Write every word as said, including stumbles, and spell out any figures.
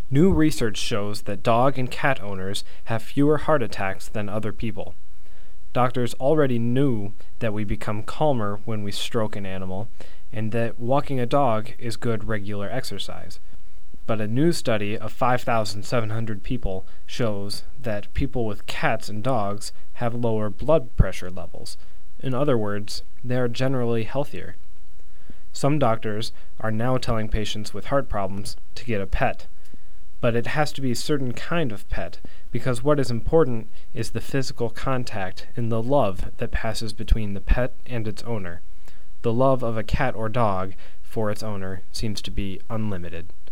New research shows that dog and cat owners have fewer heart attacks than other people. Doctors already knew that we become calmer when we stroke an animal, and that walking a dog is good regular exercise. But a new study of five thousand seven hundred people shows that people with cats and dogs have lower blood pressure levels. In other words, they are generally healthier. Some doctors are now telling patients with heart problems to get a pet. But it has to be a certain kind of pet, because what is important is the physical contact and the love that passes between the pet and its owner. The love of a cat or dog for its owner seems to be unlimited.